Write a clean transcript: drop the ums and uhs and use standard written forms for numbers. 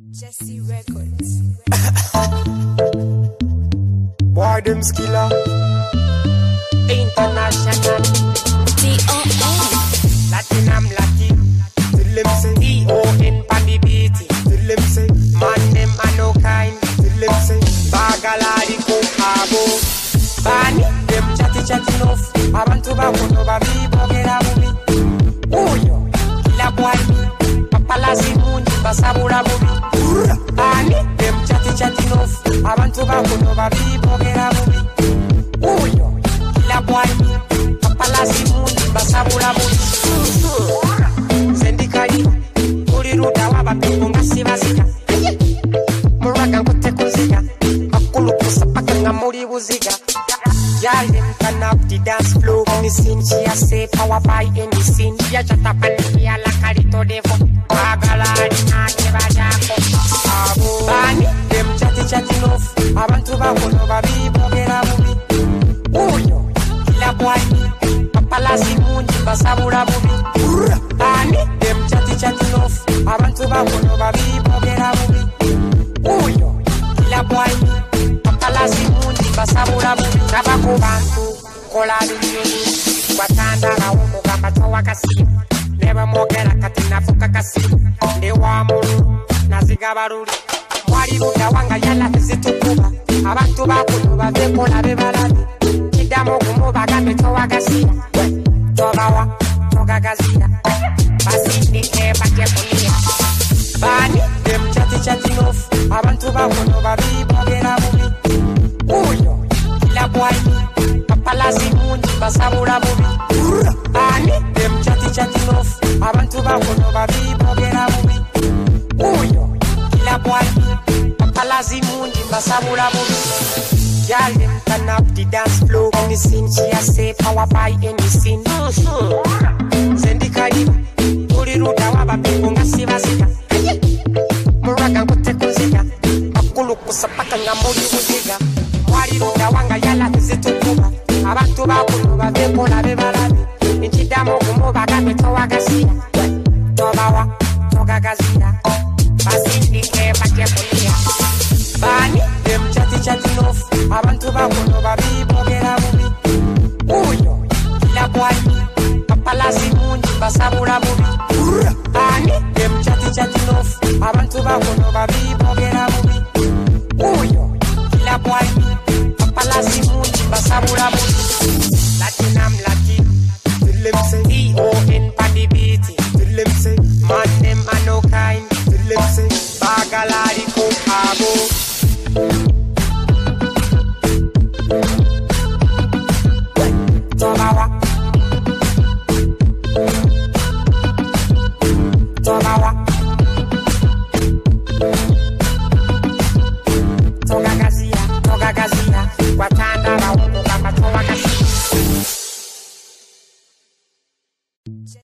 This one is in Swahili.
Jesse Records. Boy, them skiller. International. D.O.N. Latinam Latin. Till them say D.O.N. pan the beat. Till them say man them are no kind. Till them say Bagalari ko abo. Bani them chatty enough. Abantu bakono babi bogera bubi. Uyo kila boy mi. Papalazi mundi basabura bubi. Bani them chatty enough. Abantu bakono babi bogera bubi. Uyo kila boy mi. Papalazi mundi basabura bubi. Sendikali kuriruda wabapengo ngasibazika. Muraga ngote kuziga. Makulu kusapaka ngamuri buziga. Y'all them turn up the dance floor. Me scene she a say power by any scene. Ya chata pani ya la carito devo. Bagalari na kebajako. Abo bani them chatty enough. Abantu bakono babi bogera bubi. Uyo kila boy papalazi mundi basabura bubi. Bani them chatty enough. Abantu bakono babi bogera bubi. Uyo kila boy papalazi mundi basabura bubi. Nabako bantu kola binyoni watanda na umu gamba towa kasi neba mogera katina fuka kasi ndewa mulu naziga baruli mwali buda wanga yala tizitukuba abantu bakuno bavekola bebalabi kidamo gumu bagambe towa kasi tobawa togagazira basi nike bakye kunia bani dem chatty enough abantu bakuno babi bogera bubi uyo kila boy papalazi mundi basabura bubi. Bani dem chatty enough. Abantu bakono babi bogera bubi. Uyo kila boy papalazi mundi basabura bubi. Y'all them turn up the dance floor. Any scene she a say power by any scene. Sendikali kuriruda wabapengo ngasibazika. Muraga ngote kuziga. Makulu kusapaka ngamuri buziga. Mwaliruda wanga yala tizitukuba. Abantu bakuno bavekola bebalabi. Nchidamo gumu bagambe towagazira. Tobawa togagazira. Basi nike bakye kunia. Bani dem chatty enough. Abantu bakuno babi bogera bubi. Uyo kila boy papalazi mundi basabura bubi. Bani dem chatty enough. Abantu bakuno babi bogera bubi. Uyo kila boy papalazi mundi basabura bubi. Latinam Latin. Till them say D.O.N. pan the beat. Till them say man them are no kind. Till them say Bagalari ko abo. Tobawa